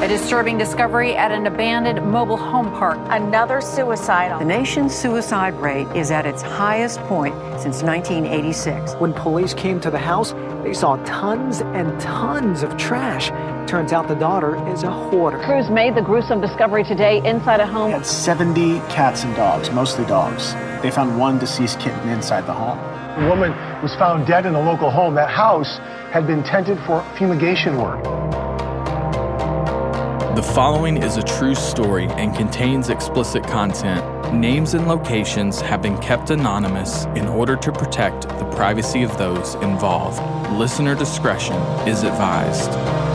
A disturbing discovery at an abandoned mobile home park. Another suicide. The nation's suicide rate is at its highest point since 1986. When police came to the house, they saw tons and tons of trash. Turns out the daughter is a hoarder. Crews made the gruesome discovery today inside a home. Had 70 cats and dogs, mostly dogs. They found one deceased kitten inside the home. The woman was found dead in a local home. That house had been tented for fumigation work. The following is a true story and contains explicit content. Names and locations have been kept anonymous in order to protect the privacy of those involved. Listener discretion is advised.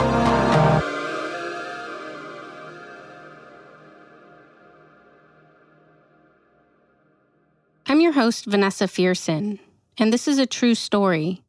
I'm your host, Vanessa Fearson, and this is a true story.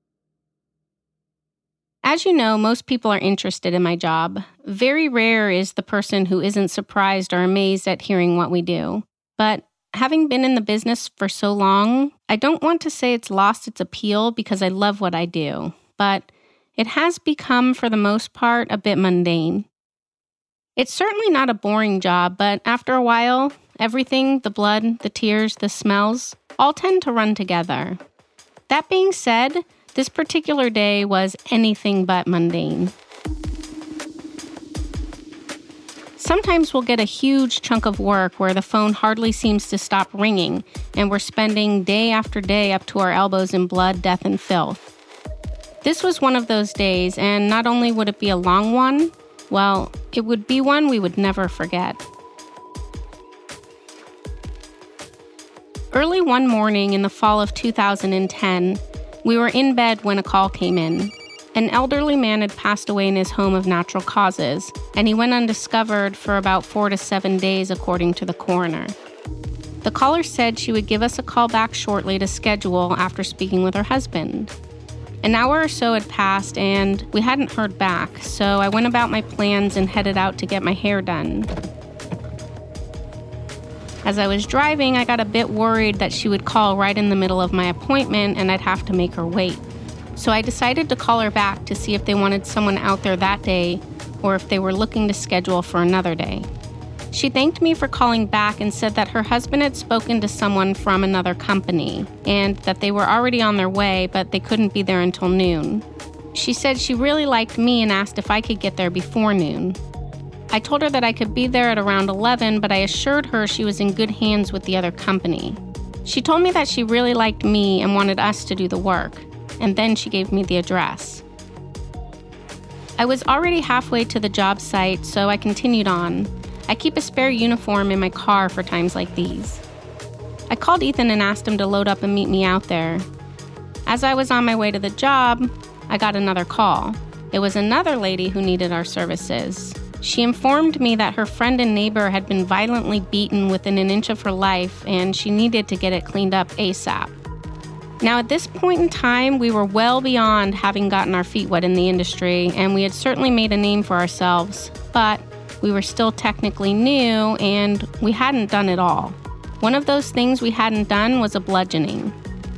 As you know, most people are interested in my job. Very rare is the person who isn't surprised or amazed at hearing what we do. But having been in the business for so long, I don't want to say it's lost its appeal because I love what I do. But it has become, for the most part, a bit mundane. It's certainly not a boring job, but after a while, everything, the blood, the tears, the smells, all tend to run together. That being said, this particular day was anything but mundane. Sometimes we'll get a huge chunk of work where the phone hardly seems to stop ringing, and we're spending day after day up to our elbows in blood, death, and filth. This was one of those days, and not only would it be a long one, well, it would be one we would never forget. Early one morning in the fall of 2010, we were in bed when a call came in. An elderly man had passed away in his home of natural causes, and he went undiscovered for about 4 to 7 days, according to the coroner. The caller said she would give us a call back shortly to schedule after speaking with her husband. An hour or so had passed, and we hadn't heard back, so I went about my plans and headed out to get my hair done. As I was driving, I got a bit worried that she would call right in the middle of my appointment and I'd have to make her wait. So I decided to call her back to see if they wanted someone out there that day or if they were looking to schedule for another day. She thanked me for calling back and said that her husband had spoken to someone from another company and that they were already on their way, but they couldn't be there until noon. She said she really liked me and asked if I could get there before noon. I told her that I could be there at around 11, but I assured her she was in good hands with the other company. She told me that she really liked me and wanted us to do the work, and then she gave me the address. I was already halfway to the job site, so I continued on. I keep a spare uniform in my car for times like these. I called Ethan and asked him to load up and meet me out there. As I was on my way to the job, I got another call. It was another lady who needed our services. She informed me that her friend and neighbor had been violently beaten within an inch of her life and she needed to get it cleaned up ASAP. Now, at this point in time, we were well beyond having gotten our feet wet in the industry, and we had certainly made a name for ourselves, but we were still technically new and we hadn't done it all. One of those things we hadn't done was a bludgeoning.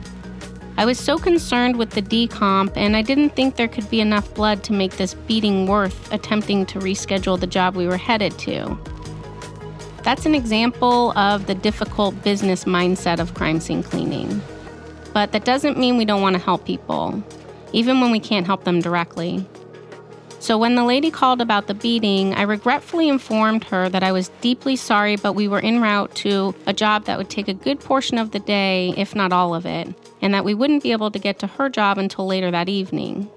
I was so concerned with the decomp, and I didn't think there could be enough blood to make this beating worth attempting to reschedule the job we were headed to. That's an example of the difficult business mindset of crime scene cleaning. But that doesn't mean we don't want to help people, even when we can't help them directly. So when the lady called about the beating, I regretfully informed her that I was deeply sorry, but we were en route to a job that would take a good portion of the day, if not all of it, and that we wouldn't be able to get to her job until later that evening.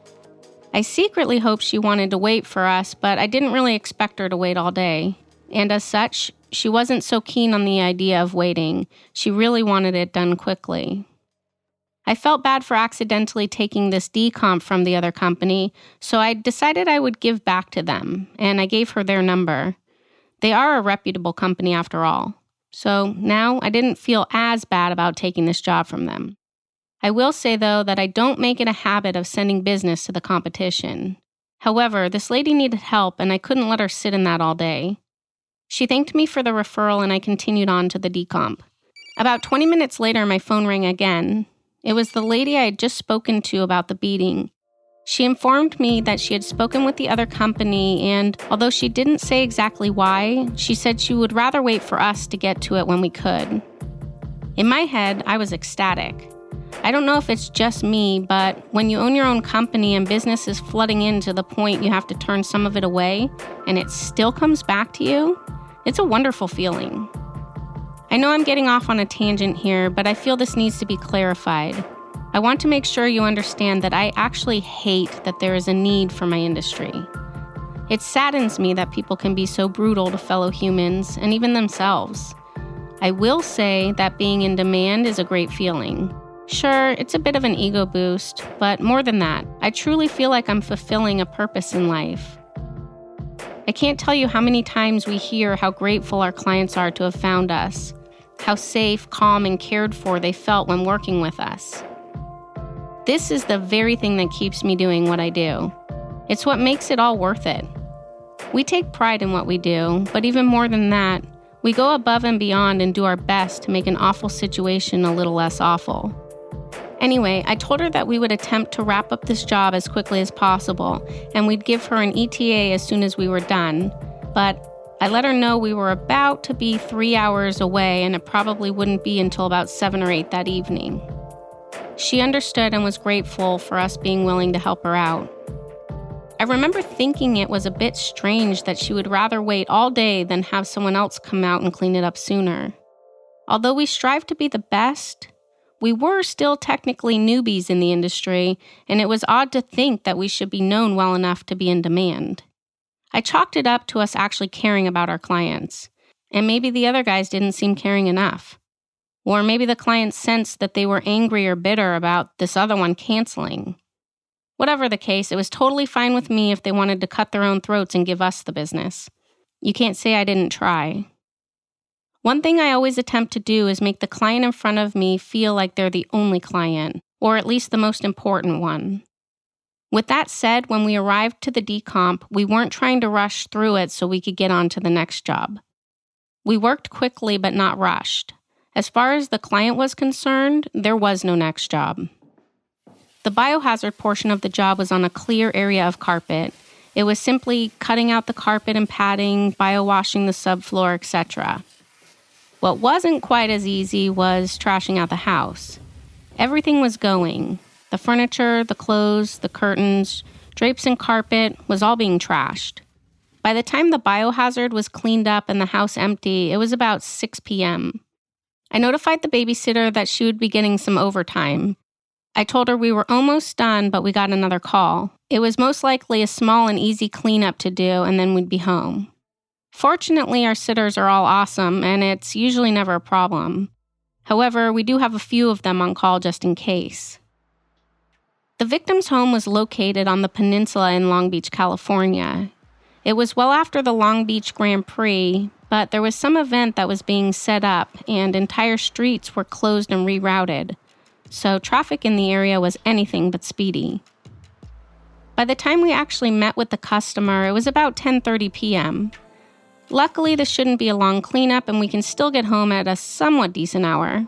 I secretly hoped she wanted to wait for us, but I didn't really expect her to wait all day. And as such, she wasn't so keen on the idea of waiting. She really wanted it done quickly. I felt bad for accidentally taking this decomp from the other company, so I decided I would give back to them, and I gave her their number. They are a reputable company after all, so now I didn't feel as bad about taking this job from them. I will say, though, that I don't make it a habit of sending business to the competition. However, this lady needed help, and I couldn't let her sit in that all day. She thanked me for the referral, and I continued on to the decomp. About 20 minutes later, my phone rang again. It was the lady I had just spoken to about the beating. She informed me that she had spoken with the other company, and although she didn't say exactly why, she said she would rather wait for us to get to it when we could. In my head, I was ecstatic. I don't know if it's just me, but when you own your own company and business is flooding in to the point you have to turn some of it away, and it still comes back to you, it's a wonderful feeling. I know I'm getting off on a tangent here, but I feel this needs to be clarified. I want to make sure you understand that I actually hate that there is a need for my industry. It saddens me that people can be so brutal to fellow humans and even themselves. I will say that being in demand is a great feeling. Sure, it's a bit of an ego boost, but more than that, I truly feel like I'm fulfilling a purpose in life. I can't tell you how many times we hear how grateful our clients are to have found us, how safe, calm, and cared for they felt when working with us. This is the very thing that keeps me doing what I do. It's what makes it all worth it. We take pride in what we do, but even more than that, we go above and beyond and do our best to make an awful situation a little less awful. Anyway, I told her that we would attempt to wrap up this job as quickly as possible, and we'd give her an ETA as soon as we were done. But I let her know we were about to be 3 hours away, and it probably wouldn't be until about 7 or 8 that evening. She understood and was grateful for us being willing to help her out. I remember thinking it was a bit strange that she would rather wait all day than have someone else come out and clean it up sooner. Although we strive to be the best, we were still technically newbies in the industry, and it was odd to think that we should be known well enough to be in demand. I chalked it up to us actually caring about our clients, and maybe the other guys didn't seem caring enough. Or maybe the clients sensed that they were angry or bitter about this other one canceling. Whatever the case, it was totally fine with me if they wanted to cut their own throats and give us the business. You can't say I didn't try. One thing I always attempt to do is make the client in front of me feel like they're the only client, or at least the most important one. With that said, when we arrived to the decomp, we weren't trying to rush through it so we could get on to the next job. We worked quickly but not rushed. As far as the client was concerned, there was no next job. The biohazard portion of the job was on a clear area of carpet. It was simply cutting out the carpet and padding, biowashing the subfloor, etc. What wasn't quite as easy was trashing out the house. Everything was going. The furniture, the clothes, the curtains, drapes and carpet was all being trashed. By the time the biohazard was cleaned up and the house empty, it was about 6 p.m. I notified the babysitter that she would be getting some overtime. I told her we were almost done, but we got another call. It was most likely a small and easy cleanup to do, and then we'd be home. Fortunately, our sitters are all awesome, and it's usually never a problem. However, we do have a few of them on call just in case. The victim's home was located on the peninsula in Long Beach, California. It was well after the Long Beach Grand Prix, but there was some event that was being set up, and entire streets were closed and rerouted. So traffic in the area was anything but speedy. By the time we actually met with the customer, it was about 10:30 p.m. Luckily, this shouldn't be a long cleanup, and we can still get home at a somewhat decent hour.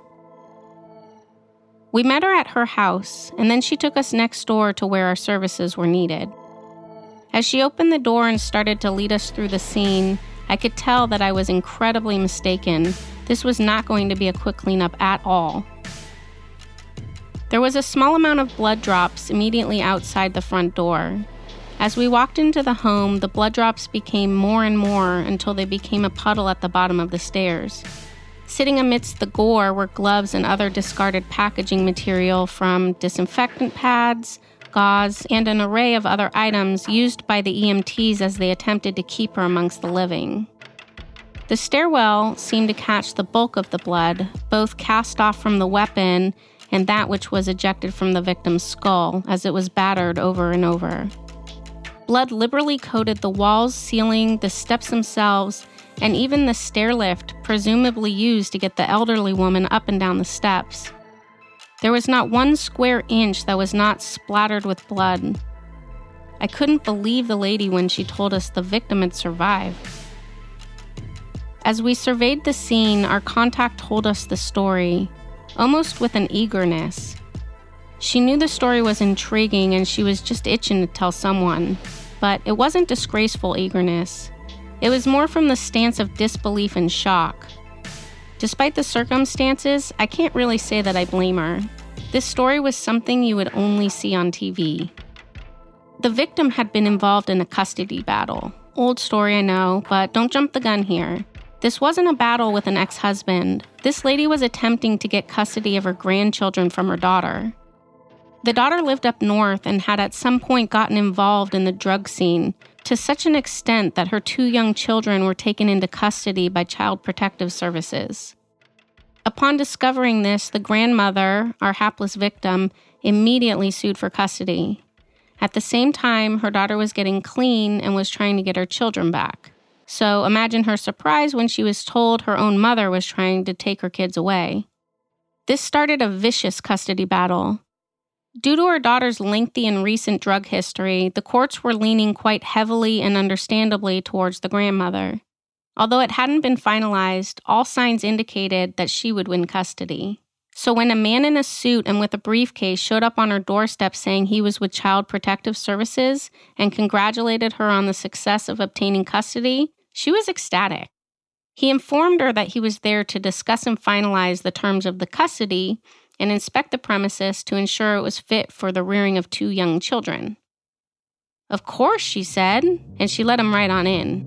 We met her at her house, and then she took us next door to where our services were needed. As she opened the door and started to lead us through the scene, I could tell that I was incredibly mistaken. This was not going to be a quick cleanup at all. There was a small amount of blood drops immediately outside the front door. As we walked into the home, the blood drops became more and more until they became a puddle at the bottom of the stairs. Sitting amidst the gore were gloves and other discarded packaging material from disinfectant pads, gauze, and an array of other items used by the EMTs as they attempted to keep her amongst the living. The stairwell seemed to catch the bulk of the blood, both cast off from the weapon and that which was ejected from the victim's skull as it was battered over and over. Blood liberally coated the walls, ceiling, the steps themselves, and even the stair lift presumably used to get the elderly woman up and down the steps. There was not one square inch that was not splattered with blood. I couldn't believe the lady when she told us the victim had survived. As we surveyed the scene, our contact told us the story, almost with an eagerness. She knew the story was intriguing and she was just itching to tell someone. But it wasn't disgraceful eagerness. It was more from the stance of disbelief and shock. Despite the circumstances, I can't really say that I blame her. This story was something you would only see on TV. The victim had been involved in a custody battle. Old story, I know, but don't jump the gun here. This wasn't a battle with an ex-husband. This lady was attempting to get custody of her grandchildren from her daughter. The daughter lived up north and had at some point gotten involved in the drug scene to such an extent that her 2 young children were taken into custody by Child Protective Services. Upon discovering this, the grandmother, our hapless victim, immediately sued for custody. At the same time, her daughter was getting clean and was trying to get her children back. So imagine her surprise when she was told her own mother was trying to take her kids away. This started a vicious custody battle. Due to her daughter's lengthy and recent drug history, the courts were leaning quite heavily and understandably towards the grandmother. Although it hadn't been finalized, all signs indicated that she would win custody. So when a man in a suit and with a briefcase showed up on her doorstep saying he was with Child Protective Services and congratulated her on the success of obtaining custody, she was ecstatic. He informed her that he was there to discuss and finalize the terms of the custody and inspect the premises to ensure it was fit for the rearing of 2 young children. Of course, she said, and she let him right on in.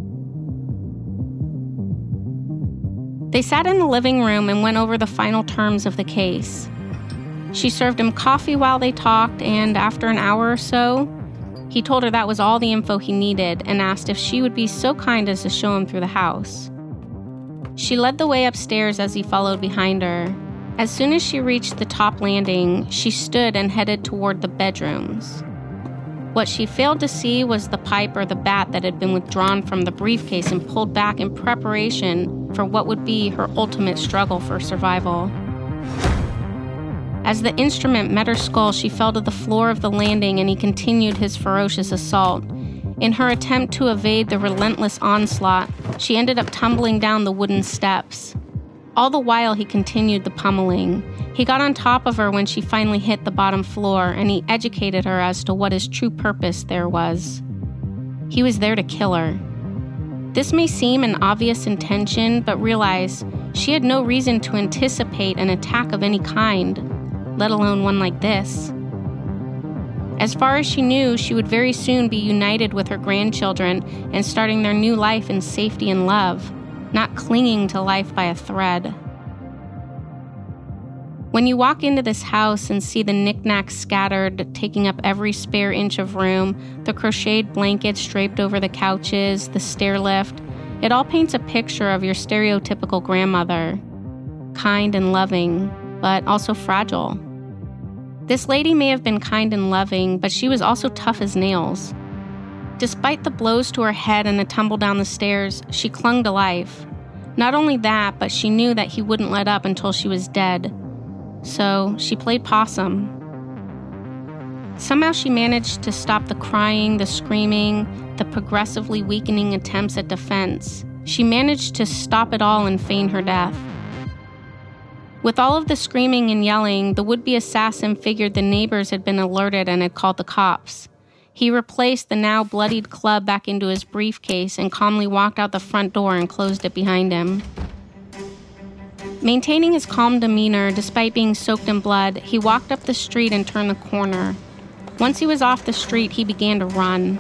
They sat in the living room and went over the final terms of the case. She served him coffee while they talked, and after an hour or so, he told her that was all the info he needed and asked if she would be so kind as to show him through the house. She led the way upstairs as he followed behind her. As soon as she reached the top landing, she stood and headed toward the bedrooms. What she failed to see was the pipe or the bat that had been withdrawn from the briefcase and pulled back in preparation for what would be her ultimate struggle for survival. As the instrument met her skull, she fell to the floor of the landing and he continued his ferocious assault. In her attempt to evade the relentless onslaught, she ended up tumbling down the wooden steps. All the while, he continued the pummeling. He got on top of her when she finally hit the bottom floor, and he educated her as to what his true purpose there was. He was there to kill her. This may seem an obvious intention, but realize she had no reason to anticipate an attack of any kind, let alone one like this. As far as she knew, she would very soon be united with her grandchildren and starting their new life in safety and love, not clinging to life by a thread. When you walk into this house and see the knickknacks scattered, taking up every spare inch of room, the crocheted blankets draped over the couches, the stair lift, it all paints a picture of your stereotypical grandmother. Kind and loving, but also fragile. This lady may have been kind and loving, but she was also tough as nails. Despite the blows to her head and the tumble down the stairs, she clung to life. Not only that, but she knew that he wouldn't let up until she was dead. So she played possum. Somehow she managed to stop the crying, the screaming, the progressively weakening attempts at defense. She managed to stop it all and feign her death. With all of the screaming and yelling, the would-be assassin figured the neighbors had been alerted and had called the cops. He replaced the now bloodied club back into his briefcase and calmly walked out the front door and closed it behind him. Maintaining his calm demeanor despite being soaked in blood, he walked up the street and turned the corner. Once he was off the street, he began to run.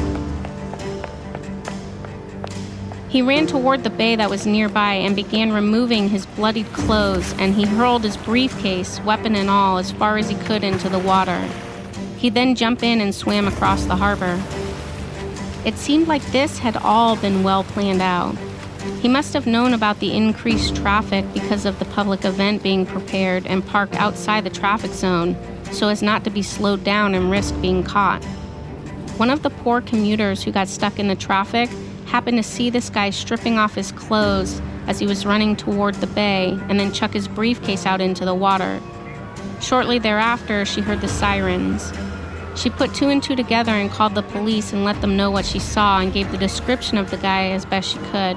He ran toward the bay that was nearby and began removing his bloodied clothes, and he hurled his briefcase, weapon and all, as far as he could into the water. He then jumped in and swam across the harbor. It seemed like this had all been well planned out. He must have known about the increased traffic because of the public event being prepared and parked outside the traffic zone so as not to be slowed down and risk being caught. One of the poor commuters who got stuck in the traffic happened to see this guy stripping off his clothes as he was running toward the bay and then chuck his briefcase out into the water. Shortly thereafter, she heard the sirens. She put 2 and 2 together and called the police and let them know what she saw and gave the description of the guy as best she could.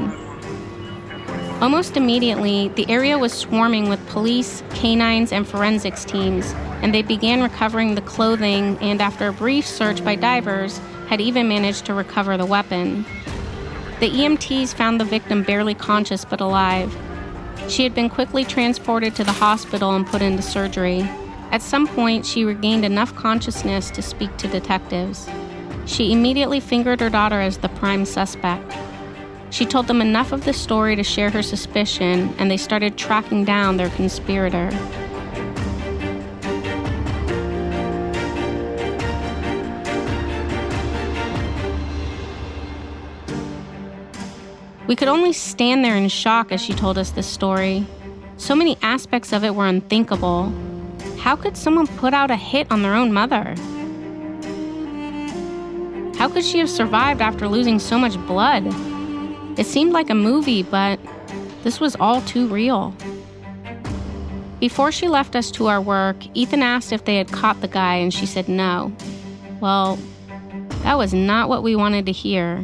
Almost immediately, the area was swarming with police, canines, and forensics teams, and they began recovering the clothing, and after a brief search by divers, had even managed to recover the weapon. The EMTs found the victim barely conscious but alive. She had been quickly transported to the hospital and put into surgery. At some point, she regained enough consciousness to speak to detectives. She immediately fingered her daughter as the prime suspect. She told them enough of the story to share her suspicion, and they started tracking down their conspirator. We could only stand there in shock as she told us this story. So many aspects of it were unthinkable. How could someone put out a hit on their own mother? How could she have survived after losing so much blood? It seemed like a movie, but this was all too real. Before she left us to our work, Ethan asked if they had caught the guy, and she said no. Well, that was not what we wanted to hear.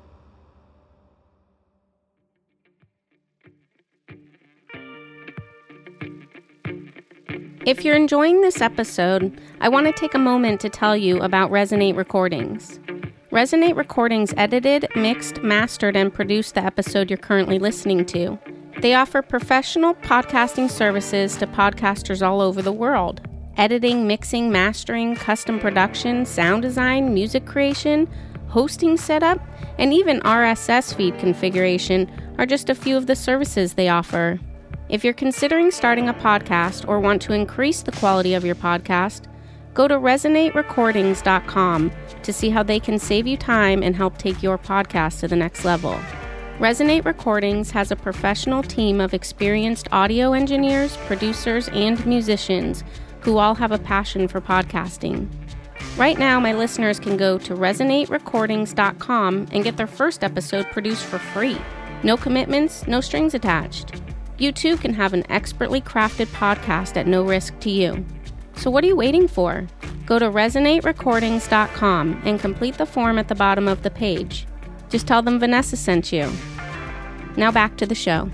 If you're enjoying this episode, I want to take a moment to tell you about Resonate Recordings. Resonate Recordings edited, mixed, mastered, and produced the episode you're currently listening to. They offer professional podcasting services to podcasters all over the world. Editing, mixing, mastering, custom production, sound design, music creation, hosting setup, and even RSS feed configuration are just a few of the services they offer. If you're considering starting a podcast or want to increase the quality of your podcast, go to resonaterecordings.com to see how they can save you time and help take your podcast to the next level. Resonate Recordings has a professional team of experienced audio engineers, producers, and musicians who all have a passion for podcasting. Right now, my listeners can go to resonaterecordings.com and get their first episode produced for free. No commitments, no strings attached. You too can have an expertly crafted podcast at no risk to you. So what are you waiting for? Go to resonaterecordings.com and complete the form at the bottom of the page. Just tell them Vanessa sent you. Now back to the show.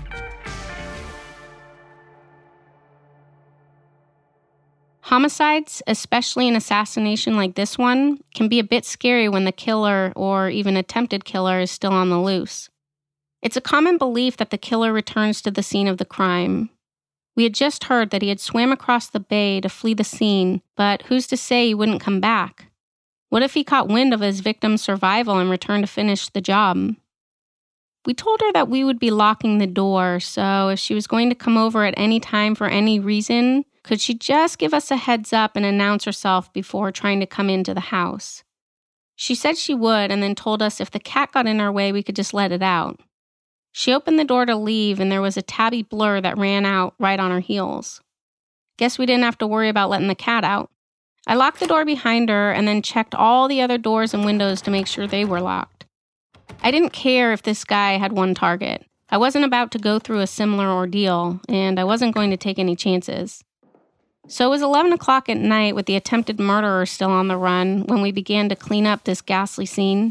Homicides, especially an assassination like this one, can be a bit scary when the killer, or even attempted killer, is still on the loose. It's a common belief that the killer returns to the scene of the crime. We had just heard that he had swam across the bay to flee the scene, but who's to say he wouldn't come back? What if he caught wind of his victim's survival and returned to finish the job? We told her that we would be locking the door, so if she was going to come over at any time for any reason, could she just give us a heads up and announce herself before trying to come into the house? She said she would, and then told us if the cat got in our way, we could just let it out. She opened the door to leave, and there was a tabby blur that ran out right on her heels. Guess we didn't have to worry about letting the cat out. I locked the door behind her and then checked all the other doors and windows to make sure they were locked. I didn't care if this guy had one target. I wasn't about to go through a similar ordeal, and I wasn't going to take any chances. So it was 11 o'clock at night with the attempted murderer still on the run when we began to clean up this ghastly scene.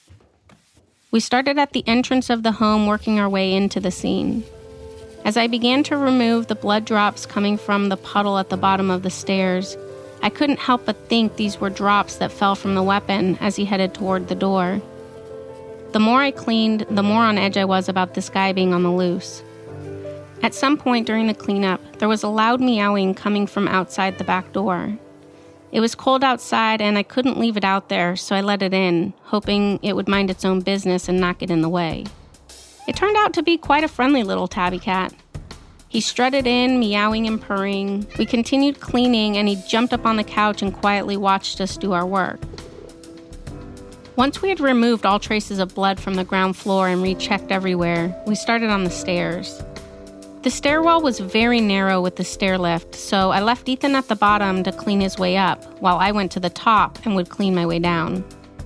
We started at the entrance of the home, working our way into the scene. As I began to remove the blood drops coming from the puddle at the bottom of the stairs, I couldn't help but think these were drops that fell from the weapon as he headed toward the door. The more I cleaned, the more on edge I was about this guy being on the loose. At some point during the cleanup, there was a loud meowing coming from outside the back door. It was cold outside and I couldn't leave it out there, so I let it in, hoping it would mind its own business and not get in the way. It turned out to be quite a friendly little tabby cat. He strutted in, meowing and purring. We continued cleaning and he jumped up on the couch and quietly watched us do our work. Once we had removed all traces of blood from the ground floor and rechecked everywhere, we started on the stairs. The stairwell was very narrow with the stair lift, so I left Ethan at the bottom to clean his way up, while I went to the top and would clean my way down.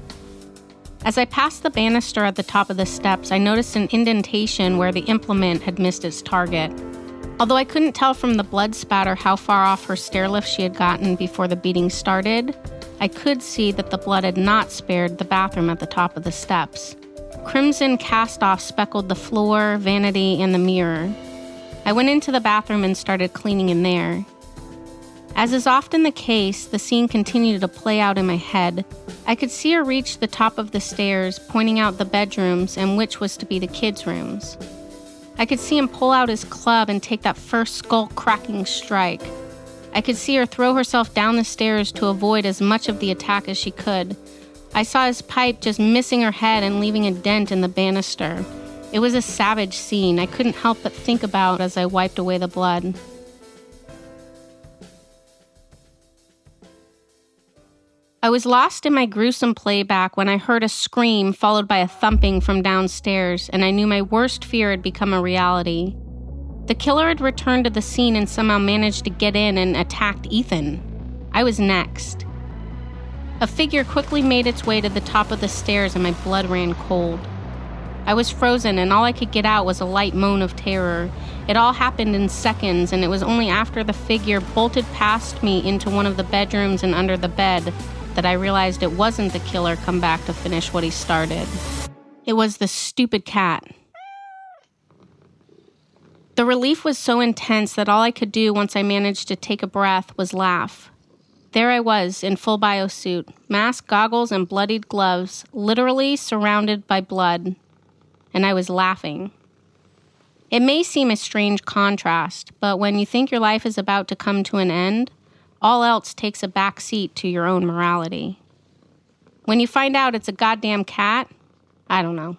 As I passed the banister at the top of the steps, I noticed an indentation where the implement had missed its target. Although I couldn't tell from the blood spatter how far off her stair lift she had gotten before the beating started, I could see that the blood had not spared the bathroom at the top of the steps. Crimson cast-off speckled the floor, vanity, and the mirror. I went into the bathroom and started cleaning in there. As is often the case, the scene continued to play out in my head. I could see her reach the top of the stairs, pointing out the bedrooms and which was to be the kids' rooms. I could see him pull out his club and take that first skull-cracking strike. I could see her throw herself down the stairs to avoid as much of the attack as she could. I saw his pipe just missing her head and leaving a dent in the banister. It was a savage scene I couldn't help but think about as I wiped away the blood. I was lost in my gruesome playback when I heard a scream followed by a thumping from downstairs, and I knew my worst fear had become a reality. The killer had returned to the scene and somehow managed to get in and attacked Ethan. I was next. A figure quickly made its way to the top of the stairs and my blood ran cold. I was frozen and all I could get out was a light moan of terror. It all happened in seconds, and it was only after the figure bolted past me into one of the bedrooms and under the bed that I realized it wasn't the killer come back to finish what he started. It was the stupid cat. The relief was so intense that all I could do once I managed to take a breath was laugh. There I was, in full biosuit, mask, goggles, and bloodied gloves, literally surrounded by blood. And I was laughing. It may seem a strange contrast, but when you think your life is about to come to an end, all else takes a back seat to your own morality. When you find out it's a goddamn cat, I don't know.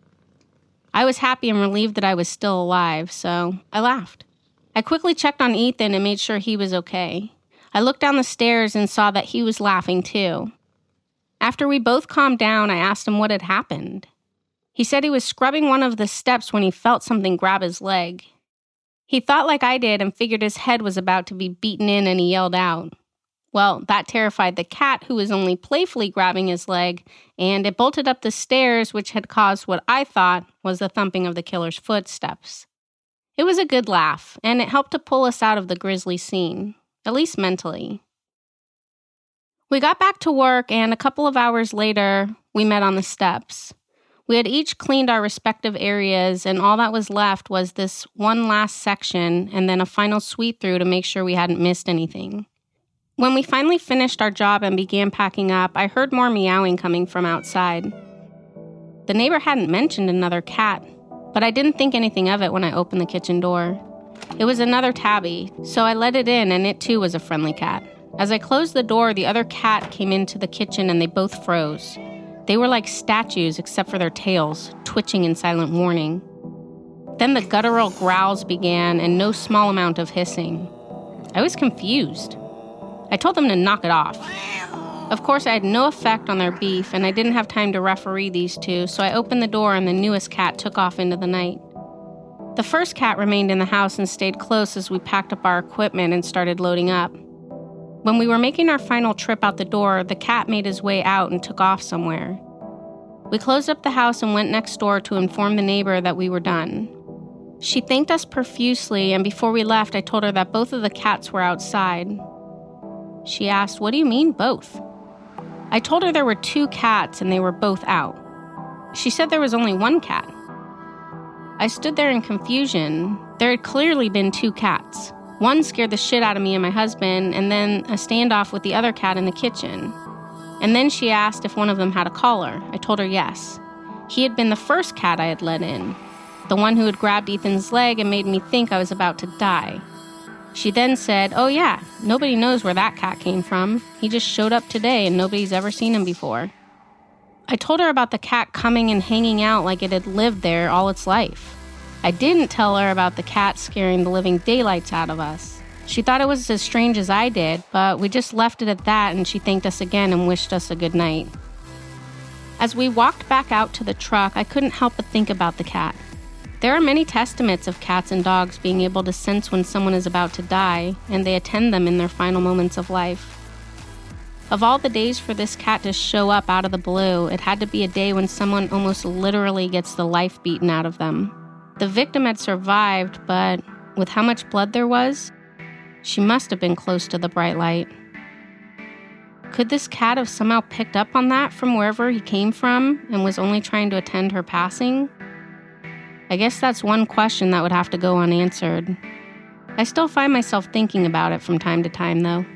I was happy and relieved that I was still alive, so I laughed. I quickly checked on Ethan and made sure he was okay. I looked down the stairs and saw that he was laughing too. After we both calmed down, I asked him what had happened. He said he was scrubbing one of the steps when he felt something grab his leg. He thought like I did and figured his head was about to be beaten in, and he yelled out. Well, that terrified the cat, who was only playfully grabbing his leg, and it bolted up the stairs, which had caused what I thought was the thumping of the killer's footsteps. It was a good laugh, and it helped to pull us out of the grisly scene, at least mentally. We got back to work, and a couple of hours later, we met on the steps. We had each cleaned our respective areas, and all that was left was this one last section and then a final sweep through to make sure we hadn't missed anything. When we finally finished our job and began packing up, I heard more meowing coming from outside. The neighbor hadn't mentioned another cat, but I didn't think anything of it when I opened the kitchen door. It was another tabby, so I let it in, and it too was a friendly cat. As I closed the door, the other cat came into the kitchen and they both froze. They were like statues except for their tails, twitching in silent warning. Then the guttural growls began and no small amount of hissing. I was confused. I told them to knock it off. Of course, I had no effect on their beef, and I didn't have time to referee these two, so I opened the door and the newest cat took off into the night. The first cat remained in the house and stayed close as we packed up our equipment and started loading up. When we were making our final trip out the door, the cat made his way out and took off somewhere. We closed up the house and went next door to inform the neighbor that we were done. She thanked us profusely, and before we left, I told her that both of the cats were outside. She asked, "What do you mean, both?" I told her there were 2 cats and they were both out. She said there was only 1 cat. I stood there in confusion. There had clearly been 2 cats. One scared the shit out of me and my husband, and then a standoff with the other cat in the kitchen. And then she asked if one of them had a collar. I told her yes. He had been the first cat I had let in, the one who had grabbed Ethan's leg and made me think I was about to die. She then said, "Oh yeah, nobody knows where that cat came from. He just showed up today and nobody's ever seen him before." I told her about the cat coming and hanging out like it had lived there all its life. I didn't tell her about the cat scaring the living daylights out of us. She thought it was as strange as I did, but we just left it at that, and she thanked us again and wished us a good night. As we walked back out to the truck, I couldn't help but think about the cat. There are many testaments of cats and dogs being able to sense when someone is about to die, and they attend them in their final moments of life. Of all the days for this cat to show up out of the blue, it had to be a day when someone almost literally gets the life beaten out of them. The victim had survived, but with how much blood there was, she must have been close to the bright light. Could this cat have somehow picked up on that from wherever he came from and was only trying to attend her passing? I guess that's one question that would have to go unanswered. I still find myself thinking about it from time to time, though.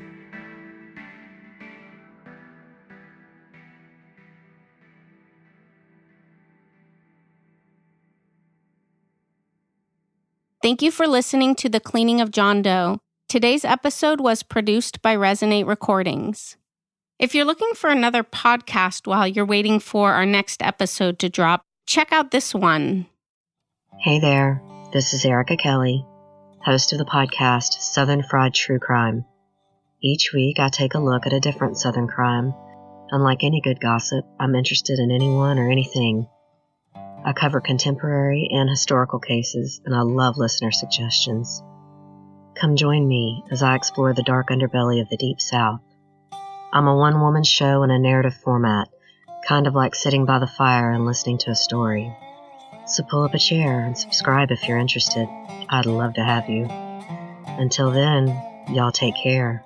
Thank you for listening to The Cleaning of John Doe. Today's episode was produced by Resonate Recordings. If you're looking for another podcast while you're waiting for our next episode to drop, check out this one. Hey there, this is Erica Kelly, host of the podcast Southern Fried True Crime. Each week I take a look at a different Southern crime. Unlike any good gossip, I'm interested in anyone or anything. I cover contemporary and historical cases, and I love listener suggestions. Come join me as I explore the dark underbelly of the Deep South. I'm a one-woman show in a narrative format, kind of like sitting by the fire and listening to a story. So pull up a chair and subscribe if you're interested. I'd love to have you. Until then, y'all take care.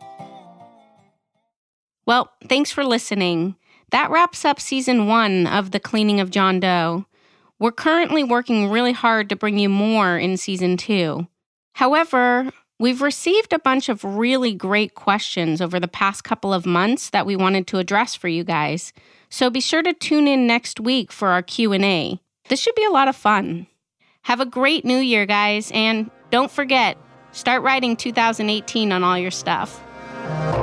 Well, thanks for listening. That wraps up Season 1 of The Cleaning of John Doe. We're currently working really hard to bring you more in Season 2. However, we've received a bunch of really great questions over the past couple of months that we wanted to address for you guys. So be sure to tune in next week for our Q&A. This should be a lot of fun. Have a great new year, guys, and don't forget, start writing 2018 on all your stuff.